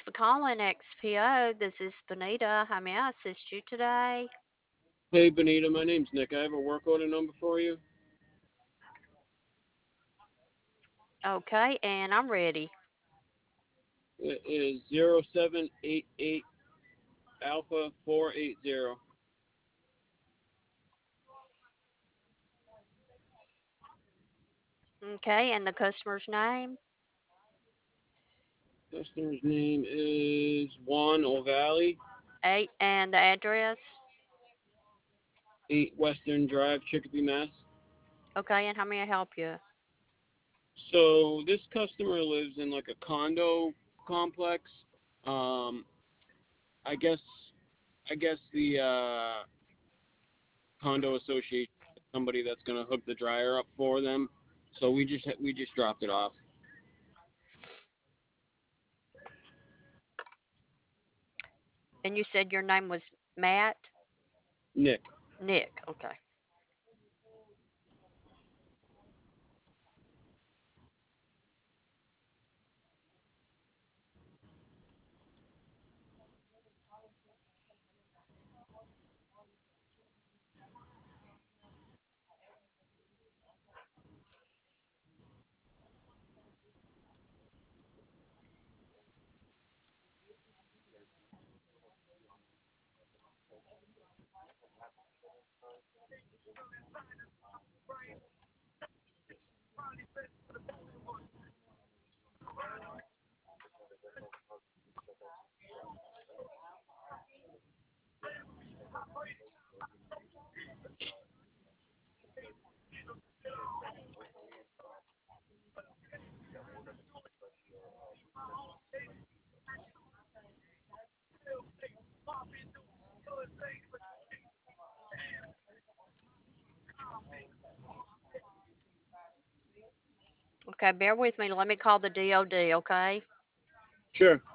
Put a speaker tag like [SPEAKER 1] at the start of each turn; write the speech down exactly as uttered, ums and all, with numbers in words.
[SPEAKER 1] for calling X P O. This is Benita. How may I assist you today?
[SPEAKER 2] Hey, Benita, my name's Nick. I have a work order number for you.
[SPEAKER 1] Okay, and I'm ready.
[SPEAKER 2] It is zero seven eight eight Alpha four eight zero.
[SPEAKER 1] Okay, and the customer's name?
[SPEAKER 2] Customer's name is Juan O'Valley,
[SPEAKER 1] Eight and the address?
[SPEAKER 2] eight Western Drive, Chicopee, Mass.
[SPEAKER 1] Okay, and how may I help you?
[SPEAKER 2] So this customer lives in like a condo complex. Um, I guess I guess the uh, condo association has somebody that's gonna hook the dryer up for them. So we just we just dropped it off.
[SPEAKER 1] And you said your name was Matt?
[SPEAKER 2] Nick.
[SPEAKER 1] Nick, okay. Okay, bear with me. Let me call the D O D, okay?
[SPEAKER 2] Sure.